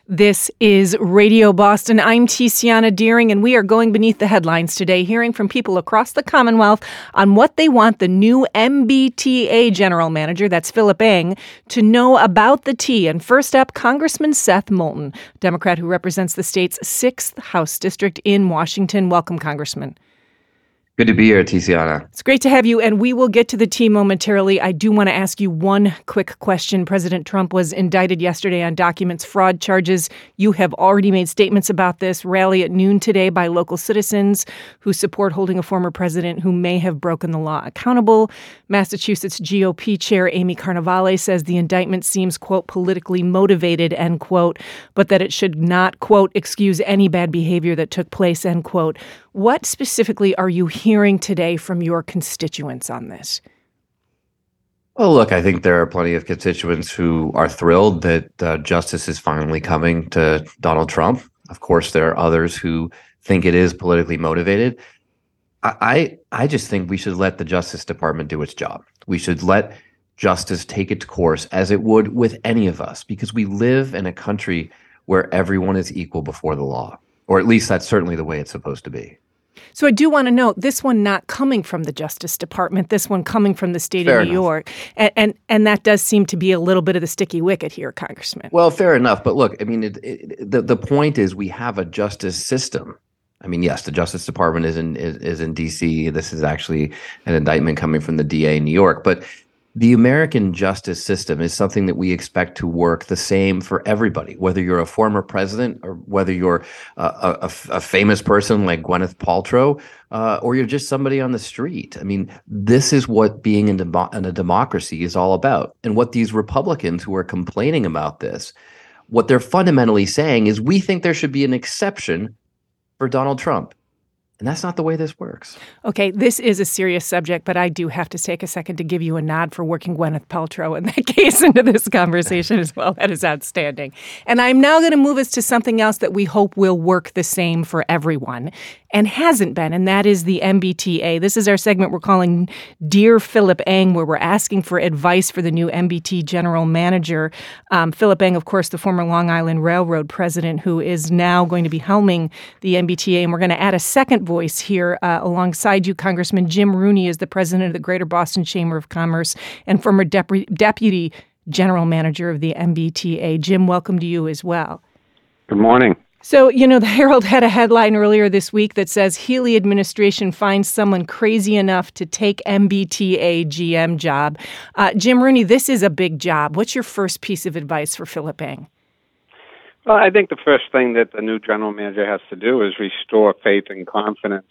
This is Radio Boston. I'm Tiziana Deering, and we are going beneath the headlines today, hearing from people across the Commonwealth on what they want the new MBTA general manager, that's Philip Eng, to know about the T. And first up, Congressman Seth Moulton, Democrat who represents the state's 6th House District in Washington. Welcome, Congressman. Good to be here, Tiziana. It's great to have you, and we will get to the T momentarily. I do want to ask you one quick question. President Trump was indicted yesterday on documents fraud charges. You have already made statements about this. Rally at noon today by local citizens who support holding a former president who may have broken the law accountable. Massachusetts GOP Chair Amy Carnevale says the indictment seems, quote, politically motivated, end quote, but that it should not, quote, excuse any bad behavior that took place, end quote. What specifically are you hearing today from your constituents on this? Well, look, I think there are plenty of constituents who are thrilled that justice is finally coming to Donald Trump. Of course, there are others who think it is politically motivated. I just think we should let the Justice Department do its job. We should let justice take its course as it would with any of us, because we live in a country where everyone is equal before the law, or at least that's certainly the way it's supposed to be. So I do want to note this one not coming from the Justice Department, this one coming from the state of New York. And that does seem to be a little bit of the sticky wicket here, Congressman. Well, fair enough. But look, I mean, the point is we have a justice system. I mean, yes, the Justice Department is in D.C. This is actually an indictment coming from the DA in New York. But the American justice system is something that we expect to work the same for everybody, whether you're a former president or whether you're a famous person like Gwyneth Paltrow or you're just somebody on the street. I mean, this is what being in a democracy is all about. And what these Republicans who are complaining about this, what they're fundamentally saying is we think there should be an exception for Donald Trump. And that's not the way this works. Okay, this is a serious subject, but I do have to take a second to give you a nod for working Gwyneth Paltrow in that case into this conversation as well. That is outstanding. And I'm now going to move us to something else that we hope will work the same for everyone and hasn't been, and that is the MBTA. This is our segment we're calling Dear Philip Eng, where we're asking for advice for the new MBT general manager. Philip Eng, of course, the former Long Island Railroad president who is now going to be helming the MBTA. And we're going to add a second voice here alongside you, Congressman. Jim Rooney is the president of the Greater Boston Chamber of Commerce and former deputy general manager of the MBTA. Jim, welcome to you as well. Good morning. So, the Herald had a headline earlier this week that says Healey administration finds someone crazy enough to take MBTA GM job. Jim Rooney, this is a big job. What's your first piece of advice for Philip Eng? Well, I think the first thing that the new general manager has to do is restore faith and confidence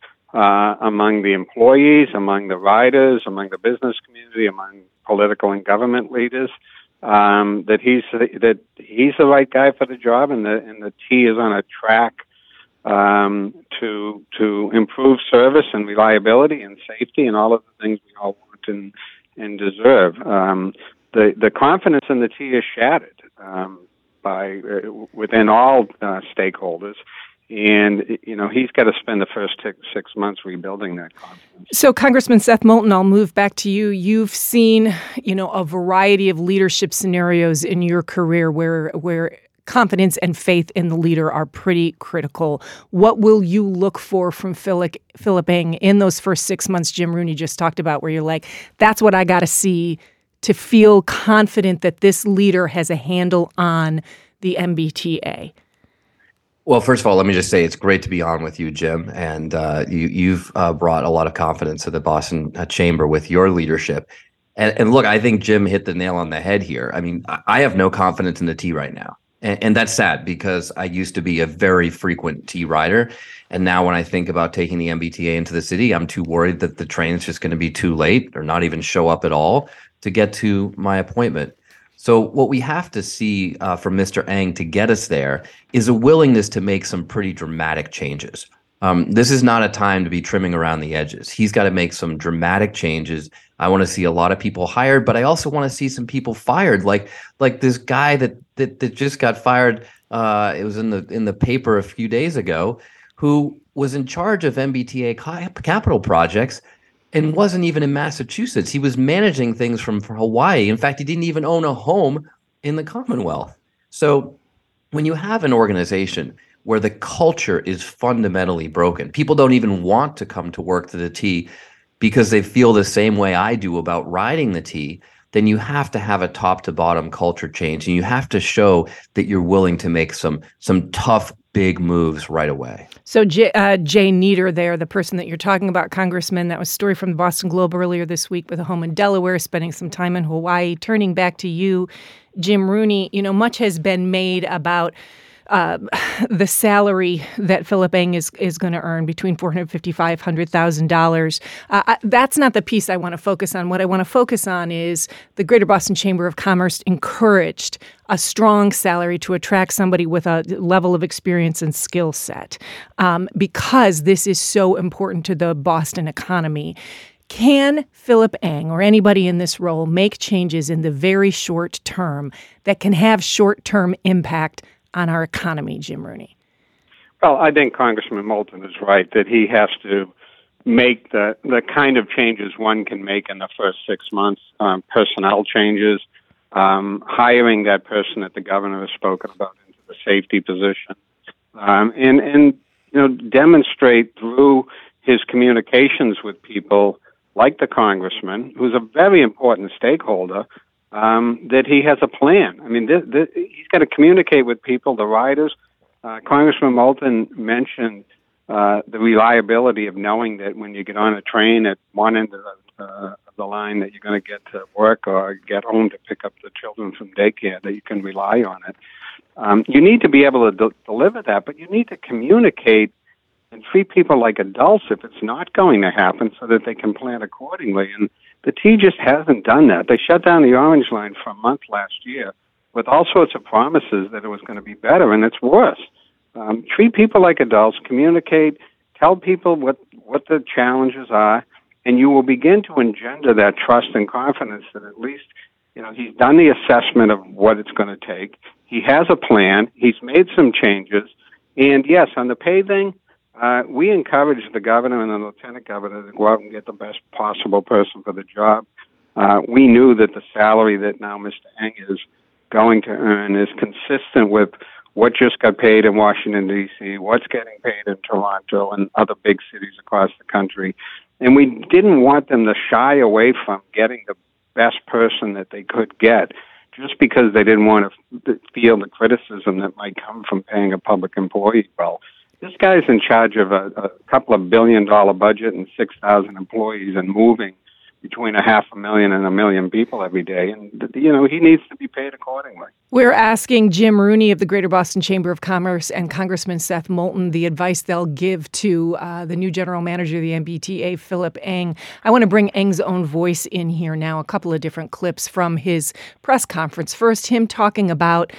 among the employees, among the riders, among the business community, among political and government leaders. That he's the right guy for the job, and the T is on a track to improve service and reliability and safety and all of the things we all want and deserve. The confidence in the T is shattered within all stakeholders. And, he's got to spend the first 6 months rebuilding that confidence. So, Congressman Seth Moulton, I'll move back to you. You've seen, a variety of leadership scenarios in your career where confidence and faith in the leader are pretty critical. What will you look for from Philip Eng in those first 6 months Jim Rooney just talked about, where you're like, that's what I got to see to feel confident that this leader has a handle on the MBTA? Well, first of all, let me just say it's great to be on with you, Jim. And you've brought a lot of confidence to the Boston Chamber with your leadership. And look, I think Jim hit the nail on the head here. I mean, I have no confidence in the T right now. And that's sad because I used to be a very frequent T rider. And now when I think about taking the MBTA into the city, I'm too worried that the train's just going to be too late or not even show up at all to get to my appointment. So what we have to see from Mr. Eng to get us there is a willingness to make some pretty dramatic changes. This is not a time to be trimming around the edges. He's got to make some dramatic changes. I want to see a lot of people hired, but I also want to see some people fired, like this guy that just got fired. It was in the paper a few days ago, who was in charge of MBTA capital projects and wasn't even in Massachusetts. He was managing things from Hawaii. In fact, he didn't even own a home in the Commonwealth. So when you have an organization where the culture is fundamentally broken, people don't even want to come to work to the T because they feel the same way I do about riding the T, then you have to have a top to bottom culture change. And you have to show that you're willing to make some tough, big moves right away. So Jay Nieder there, the person that you're talking about, Congressman, that was a story from the Boston Globe earlier this week, with a home in Delaware, spending some time in Hawaii. Turning back to you, Jim Rooney, much has been made about the salary that Philip Eng is going to earn, between $450,000 $500,000. That's not the piece I want to focus on. What I want to focus on is the Greater Boston Chamber of Commerce encouraged a strong salary to attract somebody with a level of experience and skill set, because this is so important to the Boston economy. Can Philip Eng or anybody in this role make changes in the very short term that can have short-term impact on our economy, Jim Rooney? Well, I think Congressman Moulton is right that he has to make the kind of changes one can make in the first 6 months, personnel changes, hiring that person that the governor has spoken about into the safety position, and demonstrate through his communications with people like the congressman, who's a very important stakeholder, that he has a plan. I mean, he's got to communicate with people, the riders. Congressman Moulton mentioned the reliability of knowing that when you get on a train at one end of the line that you're going to get to work or get home to pick up the children from daycare, that you can rely on it. You need to be able to deliver that, but you need to communicate and treat people like adults if it's not going to happen, so that they can plan accordingly. And the T just hasn't done that. They shut down the Orange Line for a month last year with all sorts of promises that it was going to be better, and it's worse. Treat people like adults, communicate, tell people what the challenges are, and you will begin to engender that trust and confidence that at least, he's done the assessment of what it's going to take. He has a plan. He's made some changes. And yes, on the pay thing, we encourage the governor and the lieutenant governor to go out and get the best possible person for the job. We knew that the salary that now Mr. Eng is going to earn is consistent with what just got paid in Washington, D.C., what's getting paid in Toronto and other big cities across the country. And we didn't want them to shy away from getting the best person that they could get just because they didn't want to feel the criticism that might come from paying a public employee well. This guy's in charge of a couple of $1 billion budget and 6,000 employees and moving between 500,000 and 1 million people every day. And, he needs to be paid accordingly. We're asking Jim Rooney of the Greater Boston Chamber of Commerce and Congressman Seth Moulton the advice they'll give to the new general manager of the MBTA, Philip Eng. I want to bring Eng's own voice in here now, a couple of different clips from his press conference. First, him talking about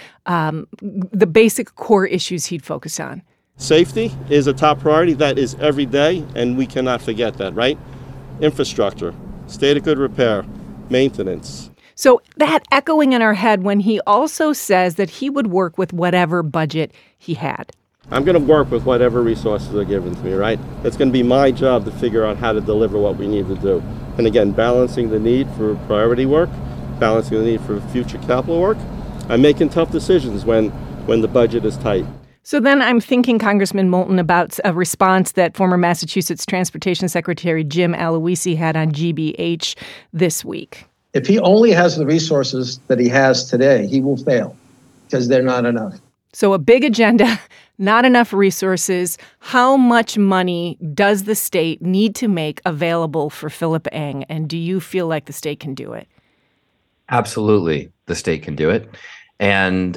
the basic core issues he'd focus on. Safety is a top priority. That is every day, and we cannot forget that, right? Infrastructure, state of good repair, maintenance. So that echoing in our head when he also says that he would work with whatever budget he had. I'm going to work with whatever resources are given to me, right? It's going to be my job to figure out how to deliver what we need to do. And again, balancing the need for priority work, balancing the need for future capital work. I'm making tough decisions when the budget is tight. So then I'm thinking, Congressman Moulton, about a response that former Massachusetts Transportation Secretary Jim Aloisi had on GBH this week. If he only has the resources that he has today, he will fail because they're not enough. So a big agenda, not enough resources. How much money does the state need to make available for Philip Eng? And do you feel like the state can do it? Absolutely, the state can do it. And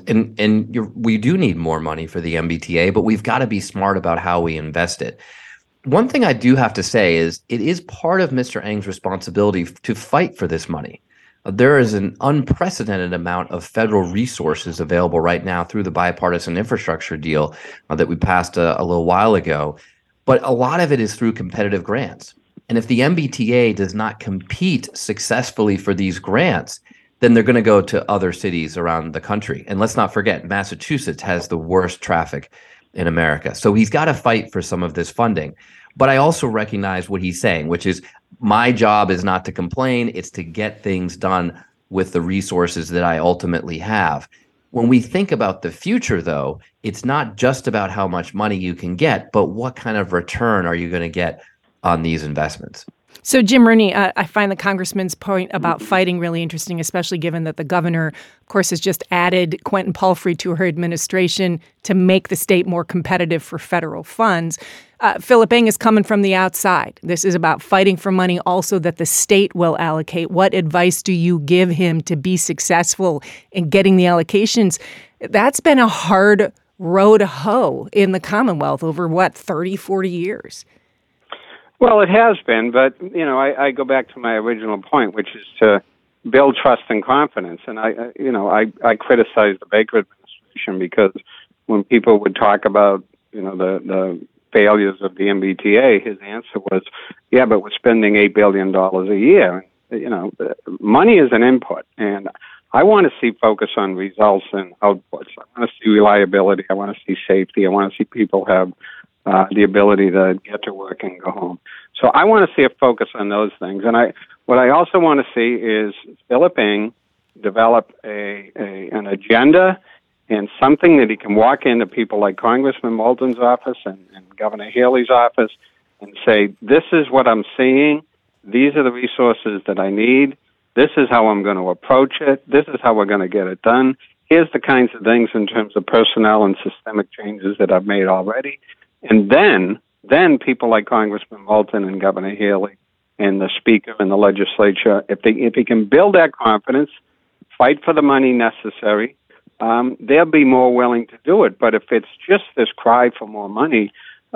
we do need more money for the MBTA, but we've got to be smart about how we invest it. One thing I do have to say is it is part of Mr. Eng's responsibility to fight for this money. There is an unprecedented amount of federal resources available right now through the bipartisan infrastructure deal that we passed a little while ago, but a lot of it is through competitive grants. And if the MBTA does not compete successfully for these grants, then they're going to go to other cities around the country. And let's not forget, Massachusetts has the worst traffic in America. So he's got to fight for some of this funding. But I also recognize what he's saying, which is my job is not to complain. It's to get things done with the resources that I ultimately have. When we think about the future, though, it's not just about how much money you can get, but what kind of return are you going to get on these investments? So, Jim Rooney, I find the congressman's point about fighting really interesting, especially given that the governor, of course, has just added Quentin Palfrey to her administration to make the state more competitive for federal funds. Philip Eng is coming from the outside. This is about fighting for money also that the state will allocate. What advice do you give him to be successful in getting the allocations? That's been a hard row to hoe in the Commonwealth over, 30, 40 years? Well, it has been, but, I go back to my original point, which is to build trust and confidence. And I criticize the Baker administration because when people would talk about, the failures of the MBTA, his answer was, yeah, but we're spending $8 billion a year. Money is an input, and I want to see focus on results and outputs. I want to see reliability. I want to see safety. I want to see people have the ability to get to work and go home. So I want to see a focus on those things. And what I also want to see is Philip Eng develop an agenda and something that he can walk into people like Congressman Moulton's office and Governor Haley's office and say, this is what I'm seeing. These are the resources that I need. This is how I'm going to approach it. This is how we're going to get it done. Here's the kinds of things in terms of personnel and systemic changes that I've made already. And then people like Congressman Moulton and Governor Haley and the Speaker and the legislature, if he can build that confidence, fight for the money necessary, they'll be more willing to do it. But if it's just this cry for more money,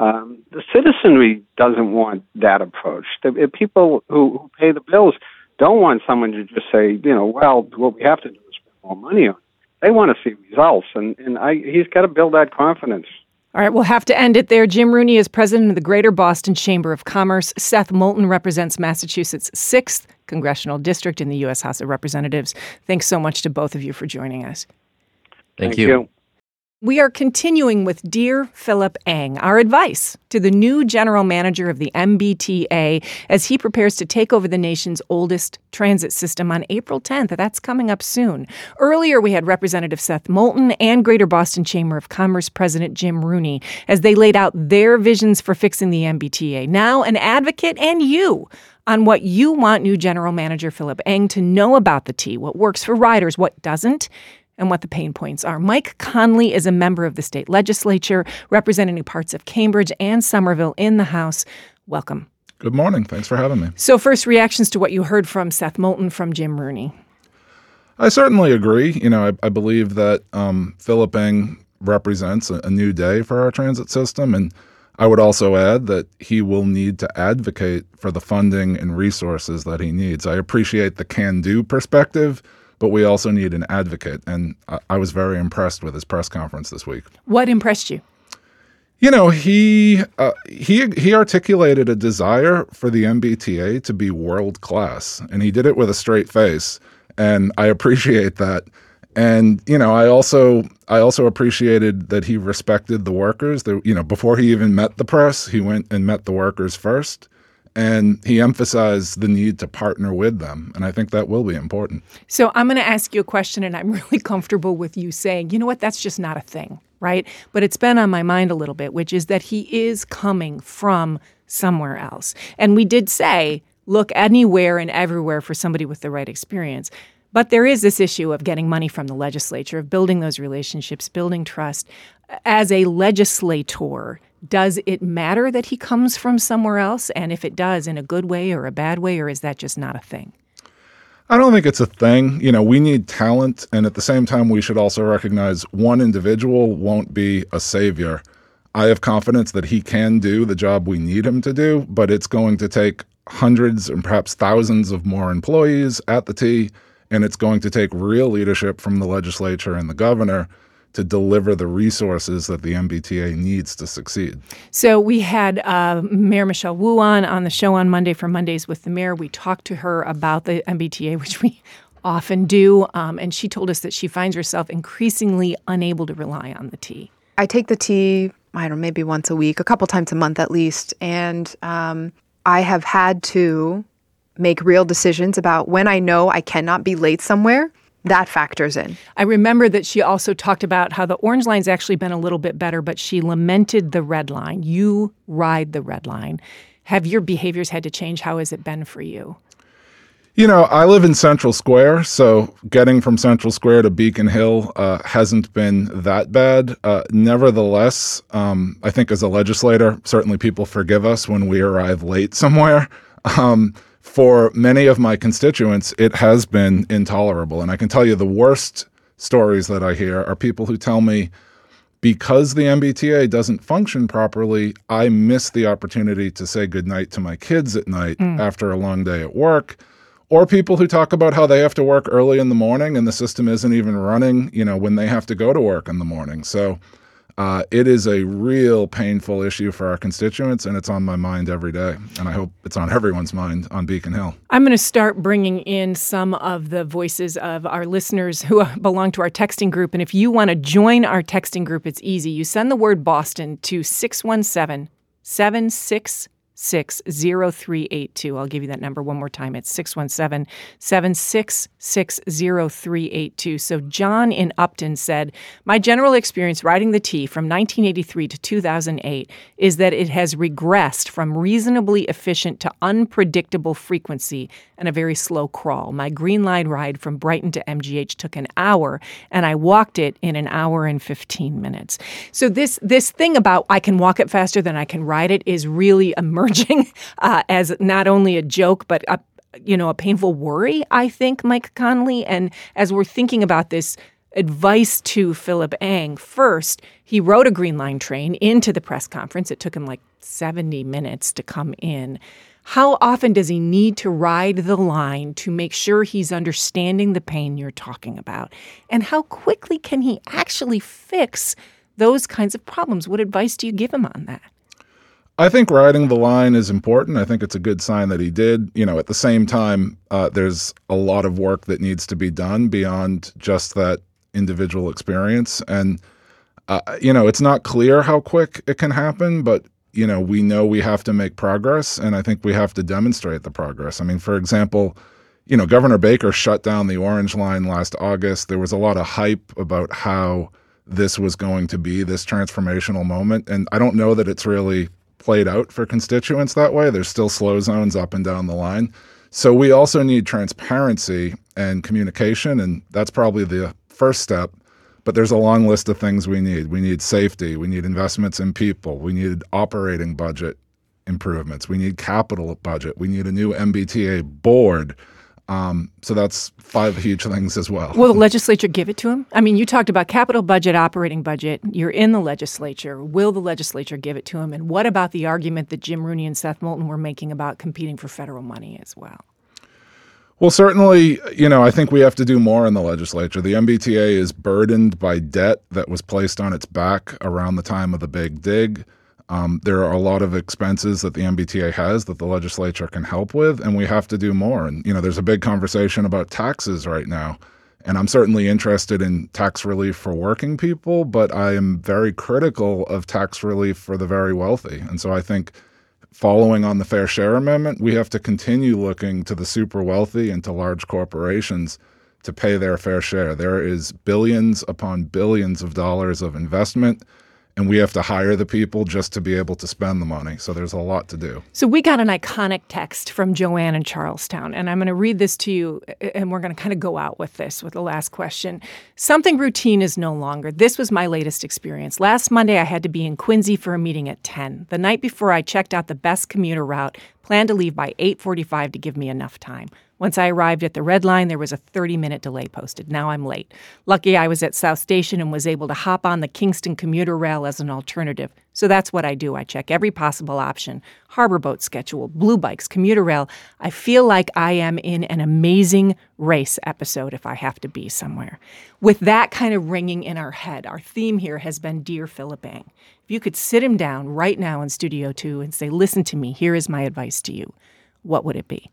the citizenry doesn't want that approach. The people who pay the bills don't want someone to just say, well, what we have to do is spend more money on it. They want to see results, and he's got to build that confidence. All right, we'll have to end it there. Jim Rooney is president of the Greater Boston Chamber of Commerce. Seth Moulton represents Massachusetts' 6th Congressional District in the U.S. House of Representatives. Thanks so much to both of you for joining us. Thank you. We are continuing with Dear Philip Eng, our advice to the new general manager of the MBTA as he prepares to take over the nation's oldest transit system on April 10th. That's coming up soon. Earlier, we had Representative Seth Moulton and Greater Boston Chamber of Commerce President Jim Rooney as they laid out their visions for fixing the MBTA. Now, an advocate and you on what you want new general manager Philip Eng to know about the T, what works for riders, what doesn't, and what the pain points are. Mike Conley is a member of the state legislature, representing parts of Cambridge and Somerville in the House. Welcome. Good morning. Thanks for having me. So first reactions to what you heard from Seth Moulton, from Jim Rooney. I certainly agree. I believe that Philip Eng represents a new day for our transit system. And I would also add that he will need to advocate for the funding and resources that he needs. I appreciate the can-do perspective, but we also need an advocate. And I was very impressed with his press conference this week. What impressed you? He articulated a desire for the MBTA to be world class, and he did it with a straight face. And I appreciate that. And, I also appreciated that he respected the workers. Before he even met the press, he went and met the workers first. And he emphasized the need to partner with them. And I think that will be important. So I'm going to ask you a question, and I'm really comfortable with you saying, you know what, that's just not a thing, right? But it's been on my mind a little bit, which is that he is coming from somewhere else. And we did say, look anywhere and everywhere for somebody with the right experience. But there is this issue of getting money from the legislature, of building those relationships, building trust. As a legislator, does it matter that he comes from somewhere else? And if it does, in a good way or a bad way, or is that just not a thing? I don't think it's a thing. We need talent. And at the same time, we should also recognize one individual won't be a savior. I have confidence that he can do the job we need him to do, but it's going to take hundreds and perhaps thousands of more employees at the T. And it's going to take real leadership from the legislature and the governor to deliver the resources that the MBTA needs to succeed. So we had Mayor Michelle Wu on the show on Monday for Mondays with the Mayor. We talked to her about the MBTA, which we often do, and she told us that she finds herself increasingly unable to rely on the T. I take the T, maybe once a week, a couple times a month at least, and I have had to make real decisions about when I know I cannot be late somewhere, that factors in. I remember that she also talked about how the orange line's actually been a little bit better, but she lamented the red line. You ride the red line. Have your behaviors had to change? How has it been for you? You know, I live in Central Square, so getting from Central Square to Beacon Hill hasn't been that bad. Nevertheless, I think as a legislator, certainly people forgive us when we arrive late somewhere. For many of my constituents, it has been intolerable. And I can tell you the worst stories that I hear are people who tell me, because the MBTA doesn't function properly, I miss the opportunity to say goodnight to my kids at night after a long day at work. Or people who talk about how they have to work early in the morning and the system isn't even running, when they have to go to work in the morning. So it is a real painful issue for our constituents, and it's on my mind every day. And I hope it's on everyone's mind on Beacon Hill. I'm going to start bringing in some of the voices of our listeners who belong to our texting group. And if you want to join our texting group, it's easy. You send the word Boston to 617-766-0382. I'll give you that number one more time. It's 617-766-0382. So John in Upton said, my general experience riding the T from 1983 to 2008 is that it has regressed from reasonably efficient to unpredictable frequency and a very slow crawl. My Green Line ride from Brighton to MGH took an hour, and I walked it in an hour and 15 minutes. So this thing about I can walk it faster than I can ride it is really emerging as not only a joke, but a painful worry, I think, Mike Connolly. And as we're thinking about this advice to Philip Eng, first, he rode a Green Line train into the press conference. It took him like 70 minutes to come in. How often does he need to ride the line to make sure he's understanding the pain you're talking about? And how quickly can he actually fix those kinds of problems? What advice do you give him on that? I think riding the line is important. I think it's a good sign that he did. At the same time, there's a lot of work that needs to be done beyond just that individual experience. And, it's not clear how quick it can happen, but, we know we have to make progress, and I think we have to demonstrate the progress. I mean, for example, Governor Baker shut down the Orange Line last August. There was a lot of hype about how this was going to be this transformational moment, and I don't know that it's really played out for constituents that way. There's still slow zones up and down the line. So we also need transparency and communication, and that's probably the first step. But there's a long list of things we need. We need safety. We need investments in people. We need operating budget improvements. We need capital budget. We need a new MBTA board. So that's 5 huge things as well. Will the legislature give it to him? I mean, you talked about capital budget, operating budget. You're in the legislature. Will the legislature give it to him? And what about the argument that Jim Rooney and Seth Moulton were making about competing for federal money as well? Well, certainly, I think we have to do more in the legislature. The MBTA is burdened by debt that was placed on its back around the time of the Big Dig. There are a lot of expenses that the MBTA has that the legislature can help with, and we have to do more. And, there's a big conversation about taxes right now, and I'm certainly interested in tax relief for working people, but I am very critical of tax relief for the very wealthy. And so I think following on the Fair Share Amendment, we have to continue looking to the super wealthy and to large corporations to pay their fair share. There is billions upon billions of dollars of investment, and we have to hire the people just to be able to spend the money. So there's a lot to do. So we got an iconic text from Joanne in Charlestown, and I'm going to read this to you, and we're going to kind of go out with this with the last question. Something routine is no longer. This was my latest experience. Last Monday, I had to be in Quincy for a meeting at 10. The night before, I checked out the best commuter route, planned to leave by 8:45 to give me enough time. Once I arrived at the red line, there was a 30-minute delay posted. Now I'm late. Lucky I was at South Station and was able to hop on the Kingston commuter rail as an alternative. So that's what I do. I check every possible option. Harbor boat schedule, Blue Bikes, commuter rail. I feel like I am in an Amazing Race episode if I have to be somewhere. With that kind of ringing in our head, our theme here has been Dear Philip Eng. If you could sit him down right now in Studio 2 and say, listen to me, here is my advice to you, what would it be?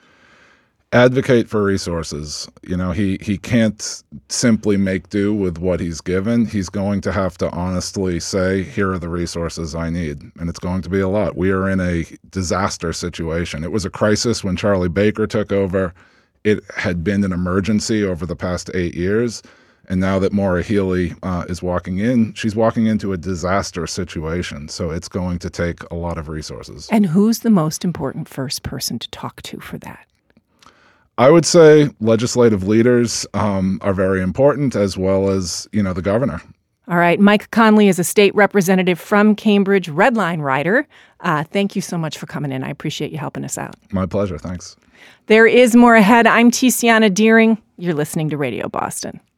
Advocate for resources. He can't simply make do with what he's given. He's going to have to honestly say, here are the resources I need. And it's going to be a lot. We are in a disaster situation. It was a crisis when Charlie Baker took over. it had been an emergency over the past 8 years. And now that Maura Healey is walking in, she's walking into a disaster situation. So it's going to take a lot of resources. And who's the most important first person to talk to for that? I would say legislative leaders are very important, as well as, the governor. All right. Mike Conley is a state representative from Cambridge, Red Line rider. Thank you so much for coming in. I appreciate you helping us out. My pleasure. Thanks. There is more ahead. I'm Tiziana Deering. You're listening to Radio Boston.